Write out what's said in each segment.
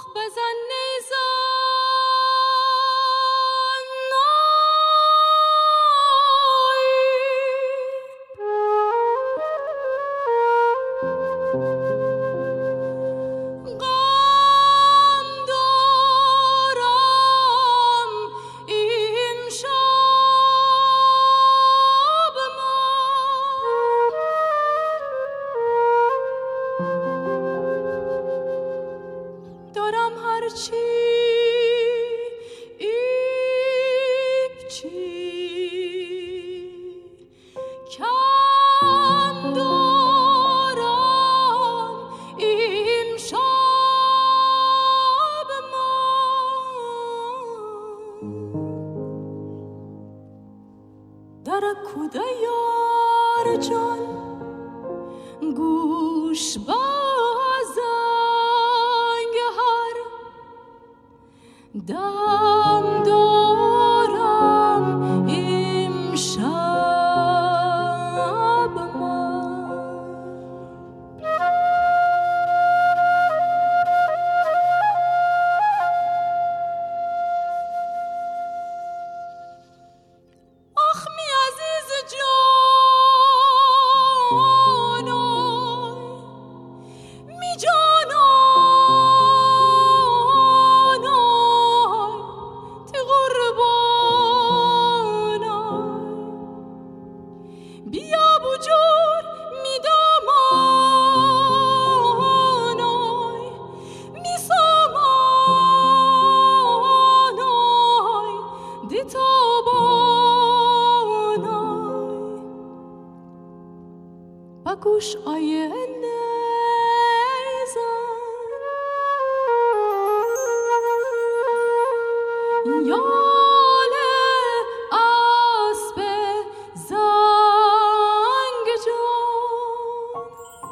گوش آینه زن یال اسب زنگ جان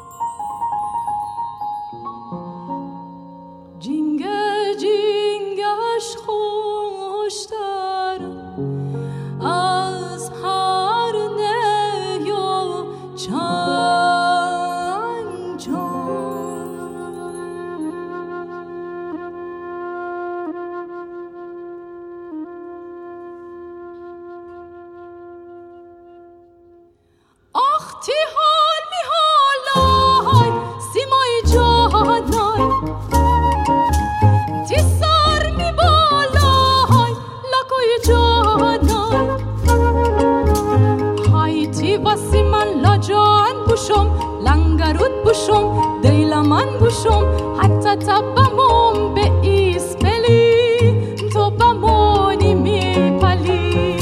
جینگه جینگش خوشتر از هر نی و چنگ جان آخ تی حال می حالای سیمای جانای تی سر می بالای لکوی جانای های تی واسی من لاجان بوشم لنگرود بوشم دیل من بوشم حتی تبمم به ایس پلی تو بمانی می پلی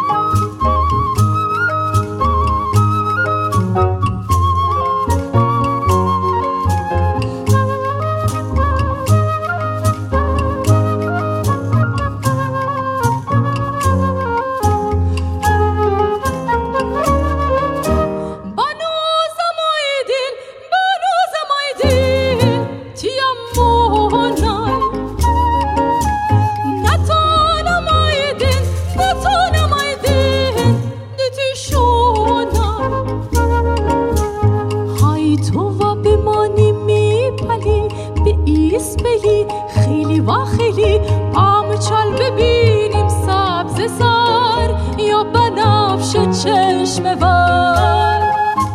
خیلی و خیلی آمچال ببینیم سبز سر یا بنفش چشم ور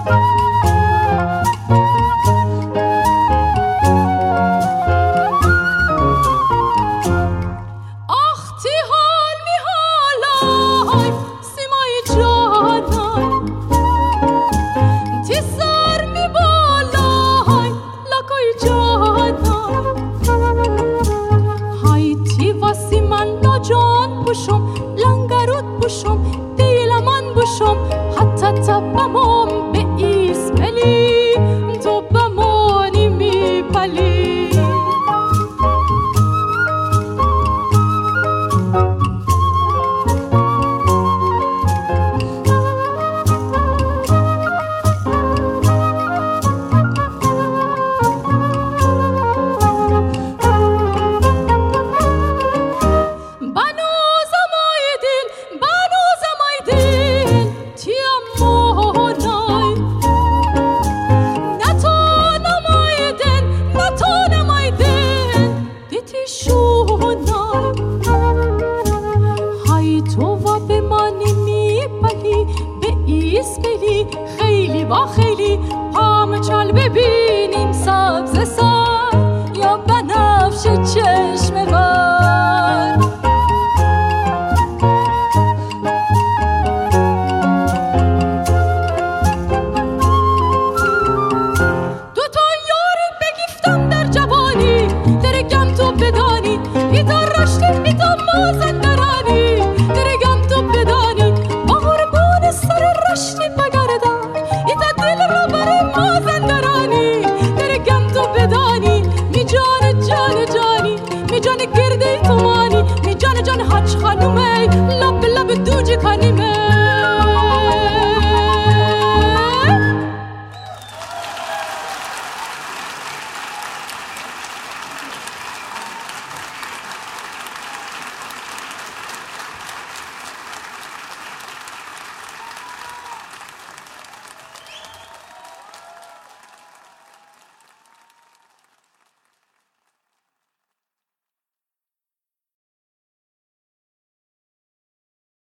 آخ تی حال می حالای سیمای جانای تی سر می بالای لکای جانای هاچ خانومه لب لب دوجی کنیمه